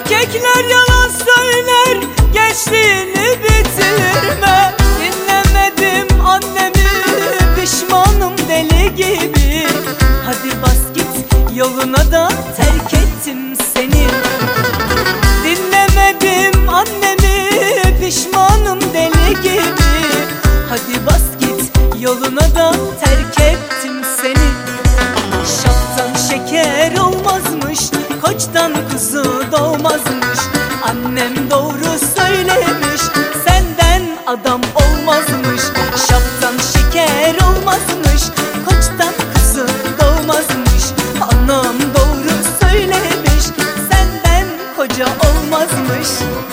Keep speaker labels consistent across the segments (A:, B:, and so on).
A: Erkekler yalan söyler, gençliğini bitirme. Dinlemedim annemi, pişmanım deli gibi. Hadi bas git yoluna da terk ettim seni. Dinlemedim annemi, pişmanım deli gibi. Hadi bas git yoluna da terk ettim seni. Şaptan şeker olmazmış, koçtan kuzu doğmazmış. Annem doğru söylemiş, senden adam olmazmış. Şaptan şeker olmazmış, koçtan kuzu doğmazmış. Anam doğru söylemiş, senden koca olmazmış.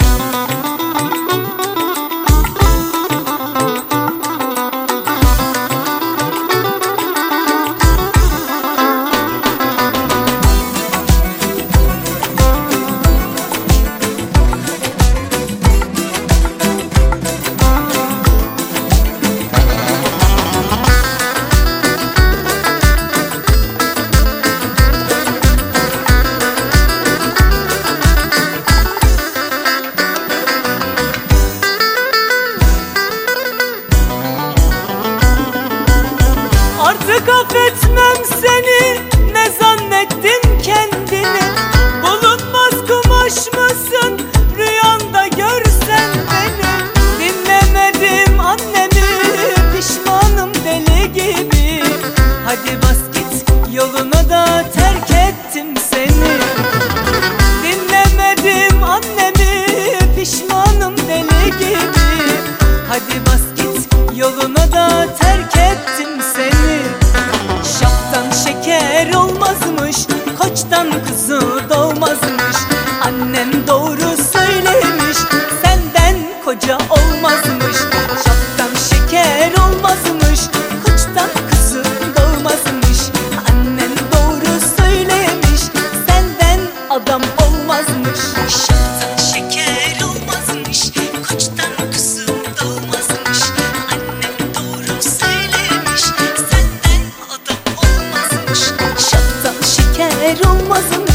A: Artık affetmem seni, ne zannettin kendini? Bulunmaz kumaş mısın, rüyanda görsen beni? Dinlemedim annemi, pişmanım deli gibi. Hadi bas git yoluna da terk ettim seni. Dinlemedim annemi, pişmanım deli gibi. Hadi bas git yoluna da terk ettim seni. Şaptan şeker olmazmış, koçtan kuzu doğmazmış. Annem doğru söylemiş, senden koca olmazmış. Şaptan şeker olmazmış, koçtan kuzu doğmazmış. Annem doğru söylemiş, senden adam olmazmış. Şaptan şeker olmazmış, koçtan kuzu doğmazmış. Annem doğru söylemiş, senden adam olmazmış. Şaptan şeker olmazmış,